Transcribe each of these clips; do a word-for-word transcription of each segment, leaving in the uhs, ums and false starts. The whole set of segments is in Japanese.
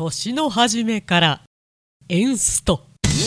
年の初めからエンスト。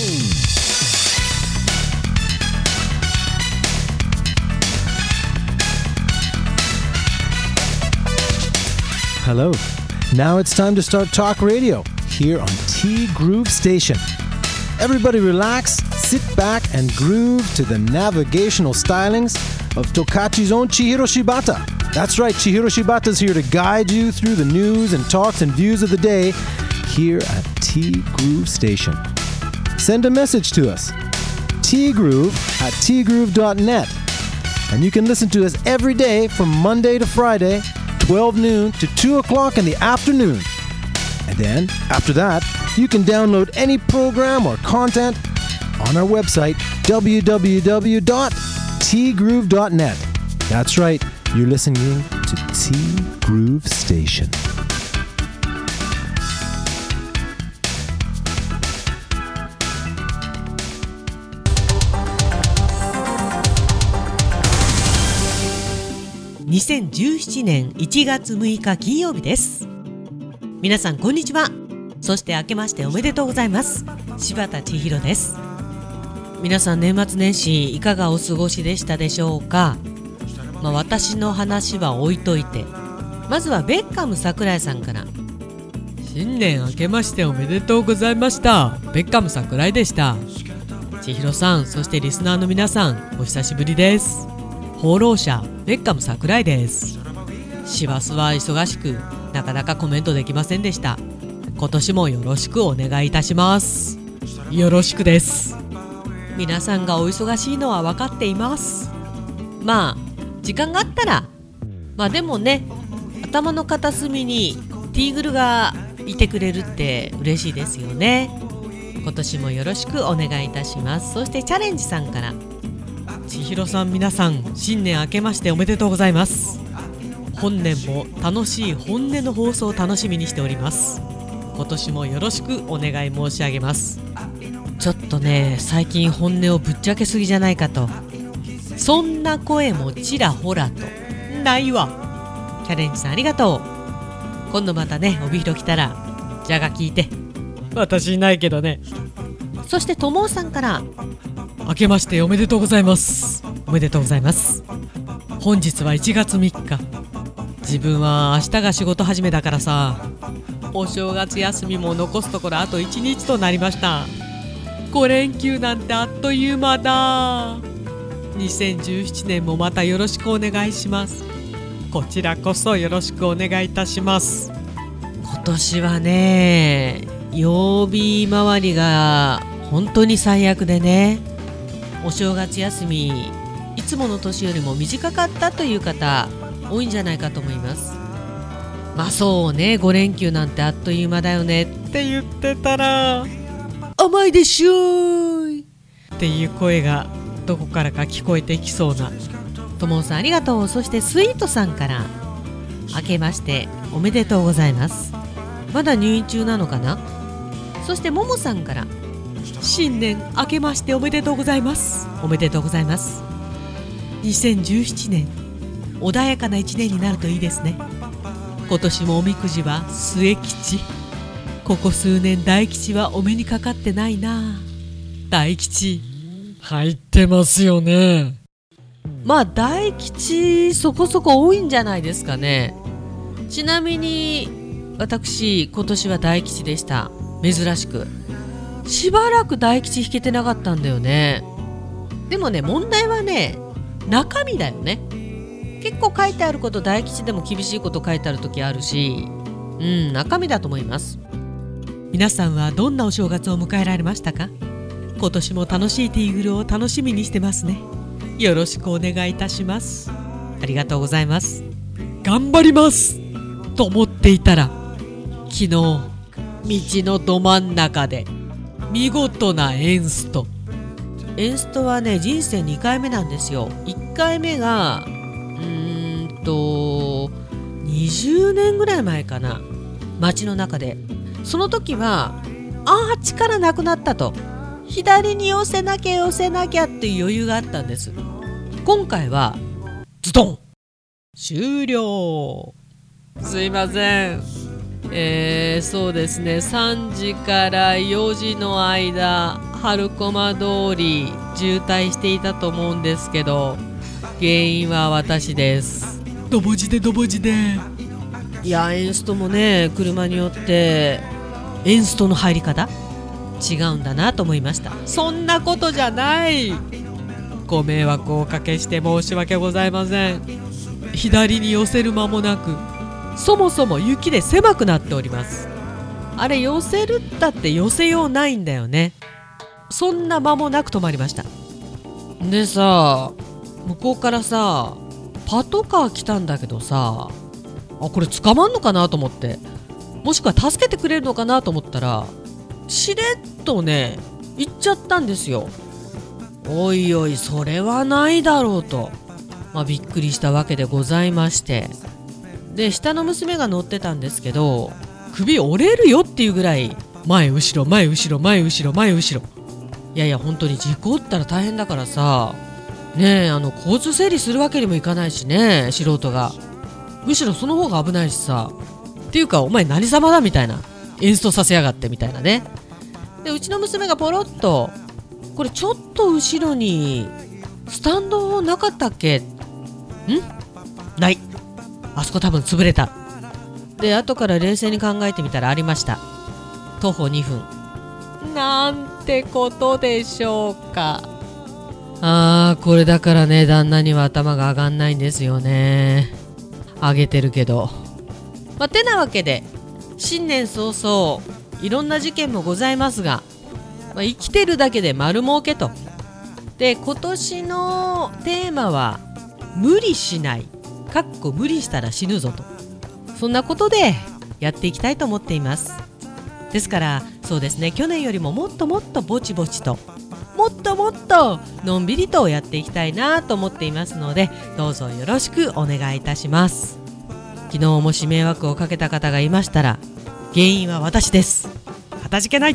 Hello. Now it's time to start talk radio here on T Groove Station. Everybody relax, sit back and groove to the navigational stylings of Tokachi's own Chihiro Shibata. That's right, Chihiro Shibata's here to guide you through the news and talks and views of the day here at T Groove Station. Send a message to us, tgroove at tgroove dot net. And you can listen to us every day from Monday to Friday, twelve noon to two o'clock in the afternoon. And then, after that, you can download any program or content on our website, w w w dot t groove dot net. That's right, you're listening to T Groove Station. にせんじゅうななねんいちがつむいか金曜日です。皆さんこんにちは。そして明けましておめでとうございます。柴田千尋です。皆さん年末年始いかがお過ごしでしたでしょうか。まあ、私の話は置いといて、まずはベッカム桜井さんから。新年明けましておめでとうございました。ベッカム桜井でした。千尋さん、そしてリスナーの皆さん、お久しぶりです。放浪者ベッカム桜井です。師走は忙しくなかなかコメントできませんでした。今年もよろしくお願いいたします。よろしくです。皆さんがお忙しいのは分かっています。まあ時間があったら、まあでもね、頭の片隅にティーグルがいてくれるって嬉しいですよね。今年もよろしくお願いいたします。そしてチャレンジさんから、千尋さん、皆さん新年明けましておめでとうございます。本年も楽しい本音の放送を楽しみにしております。今年もよろしくお願い申し上げます。ちょっとね、最近本音をぶっちゃけすぎじゃないかと、そんな声もちらほらとないわ。チャレンジさんありがとう。今度またね、帯広来たらじゃが聞いて。私いないけどね。そしてともさんから、明けましておめでとうございます。おめでとうございます。本日はいちがつみっか。自分は明日が仕事始めだからさ、お正月休みも残すところあといちにちとなりました。ご連休なんてあっという間だ。にせんじゅうななねんもまたよろしくお願いします。こちらこそよろしくお願いいたします。今年はね、曜日回りが本当に最悪でね、お正月休みいつもの年よりも短かったという方多いんじゃないかと思います。まあそうね、ご連休なんてあっという間だよねって言ってたら、甘いでしょーっていう声がどこからか聞こえてきそうな。ともさんありがとう。そしてスイートさんから、明けましておめでとうございます。まだ入院中なのかな。そしてももさんから、新年明けましておめでとうございます。おめでとうございます。にせんじゅうななねん穏やかないちねんになるといいですね。今年もおみくじは末吉。ここ数年大吉はお目にかかってないな。大吉入ってますよね。まあ大吉そこそこ多いんじゃないですかね。ちなみに私今年は大吉でした。珍しくしばらく大吉引けてなかったんだよね。でもね、問題はね、中身だよね。結構書いてあること、大吉でも厳しいこと書いてある時あるし、うん、中身だと思います。皆さんはどんなお正月を迎えられましたか。今年も楽しいティーグルを楽しみにしてますね。よろしくお願いいたします。ありがとうございます。頑張りますと思っていたら、昨日道のど真ん中で見事なエンスト。エンストはね、人生にかいめなんですよ。いっかいめがうーんとにじゅうねんぐらい前かな。街の中で、その時はあー力なくなったと、左に寄せなきゃ寄せなきゃっていう余裕があったんです。今回はズドン終了。すいません、 えー、そうですね、さんじからよじの間、春駒通り渋滞していたと思うんですけど、原因は私です。ドボジでドボジで。いや、エンストもね、車によってエンストの入り方違うんだなと思いました。そんなことじゃない。ご迷惑をおかけして申し訳ございません。左に寄せる間もなく、そもそも雪で狭くなっております。あれ、寄せるったって寄せようないんだよね。そんな間もなく止まりました。でさ、向こうからさパトカー来たんだけどさ、あ、これ捕まんのかなと思って、もしくは助けてくれるのかなと思ったら、しれっとね行っちゃったんですよ。おいおい、それはないだろうと、まあ、びっくりしたわけでございまして、で下の娘が乗ってたんですけど、首折れるよっていうぐらい前後ろ前後ろ前後ろ前後ろ、いやいや本当に事故ったら大変だからさねえ、あの交通整理するわけにもいかないしね、素人が。むしろその方が危ないしさ、っていうかお前何様だみたいな、演奏させやがってみたいなね。でうちの娘がポロッと、これちょっと後ろにスタンドなかったっけ、んない、あそこ多分潰れた。で後から冷静に考えてみたらありました。徒歩にふん。なんてことでしょうか。あー、これだからね、旦那には頭が上がんないんですよね。上げてるけど、まあ、てなわけで新年早々いろんな事件もございますが、まあ、生きてるだけで丸儲けと。で今年のテーマは無理しない、かっこ無理したら死ぬぞと、そんなことでやっていきたいと思っています。ですからそうですね、去年よりももっともっとぼちぼちと、もっともっとのんびりとやっていきたいなと思っていますので、どうぞよろしくお願いいたします。昨日もし迷惑をかけた方がいましたら、原因は私です。かたじけない。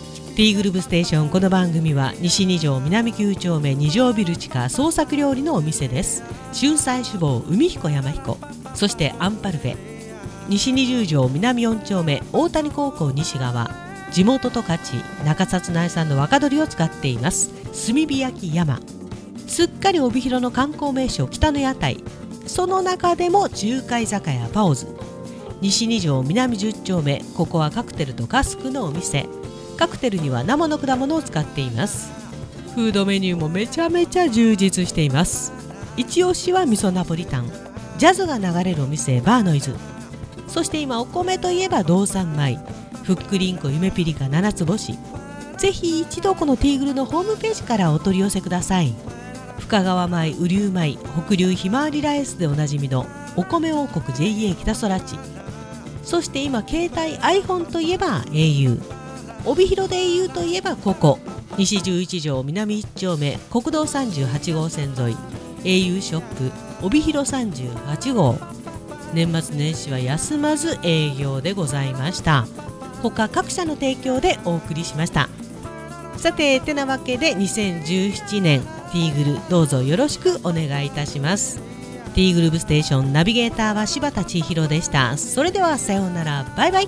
T グループステーション、この番組は西に条南きゅう丁目に条ビル地下創作料理のお店です。春菜志望海彦山彦、そしてアンパルフェ、西にじゅう条南よん丁目大谷高校西側、地元十勝中札内産の若鶏を使っています炭火焼き山。すっかり帯広の観光名所北の屋台、その中でも中華居酒屋パオズ、西に条南じゅう丁目、ここはカクテルとカスクのお店。カクテルには生の果物を使っています。フードメニューもめちゃめちゃ充実しています。一押しは味噌ナポリタン、ジャズが流れるお店バーノイズ、そして今お米といえば道産米、ふっくりんこ夢ピリカ七つ星。ぜひ一度このティーグルのホームページからお取り寄せください。深川米、雨竜米、北流ひまわりライスでおなじみのお米王国 ジェイエー 北空地。そして今携帯 iPhone といえば エーユー、 帯広で エーユー といえばここ西じゅういち条南いち丁目国道さんじゅうはち号線沿い エーユー ショップ帯広さんじゅうはち号。年末年始は休まず営業でございました。他各社の提供でお送りしました。さててなわけでにせんじゅうななねんティーグルどうぞよろしくお願いいたします。ティーグループステーションナビゲーターは柴田千尋でした。それではさようなら、バイバイ。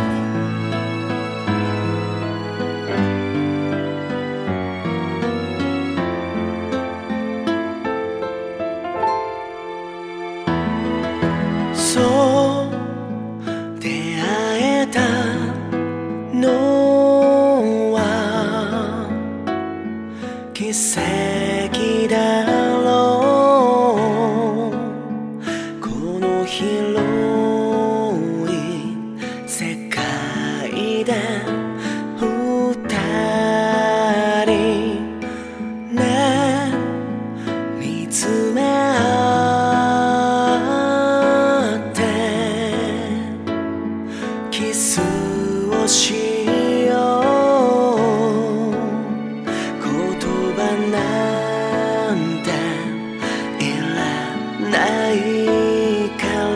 そう出会えたのは奇跡だろう。この広い世界で二人ね見つめ合ってキスをしよう。言葉なんていらない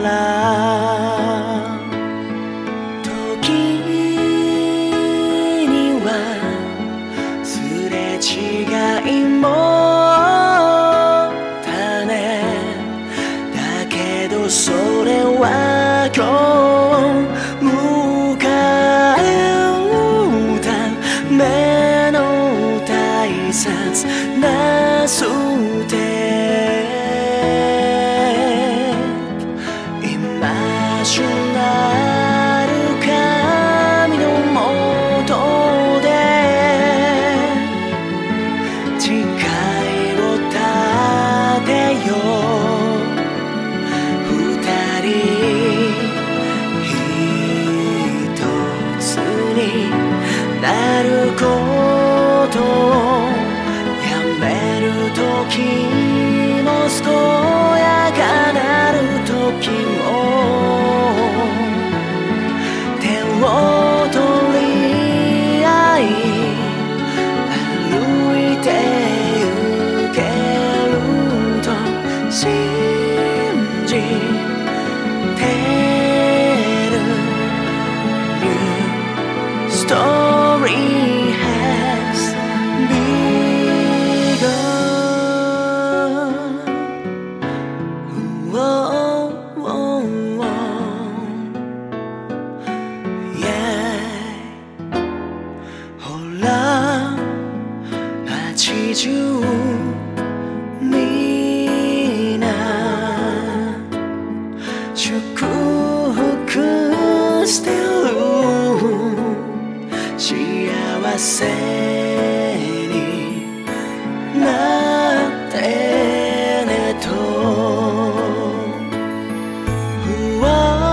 から時にはすれ違いもだね。だけどそれは今日切なステップイマジナル神のもとで誓いを立てよう二人一つになることをやめる時も健やかなる時も手を取り合い歩いて行けると信じてる New story has begun. Whoa, whoa, whoa. Yeah. ほら街中みんな祝福してる幸せになってねと不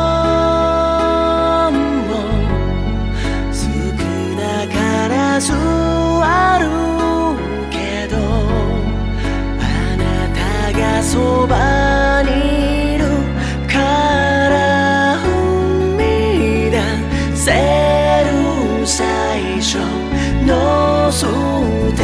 安も少なからずあるけどあなたがそばにいるから踏み出せる最初のステ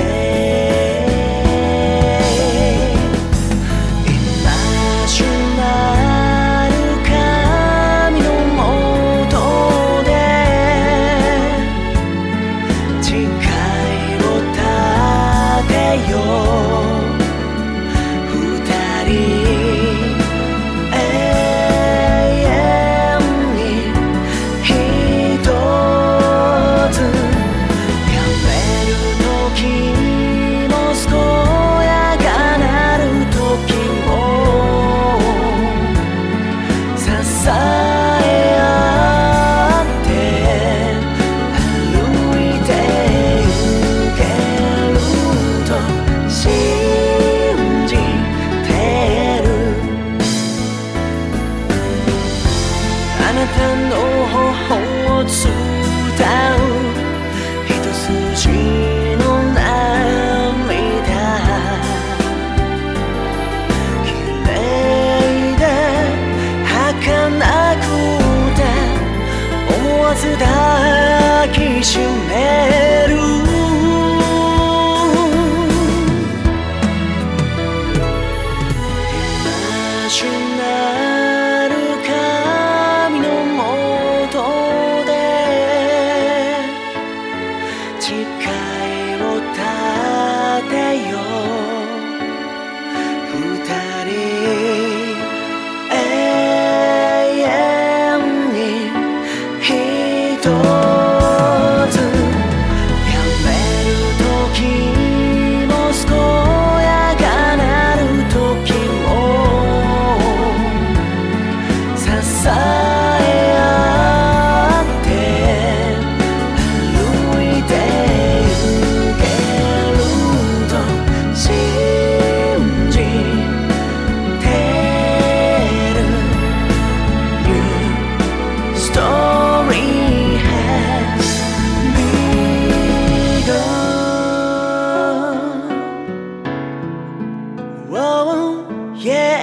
ップイマジナル神のもとで誓いを立てよう二人永遠に一つやめる時も健やかなる時も支え合って歩いて行けると信じてるあなたの頬を伝う一筋の涙綺麗で儚くて思わず抱きしめるイマジナル神のもとで誓いを立てよう二人永遠に一つやめる時も健やかなる時も支え合って歩いて行けると信じてる New story has begun. Whoa, yeah.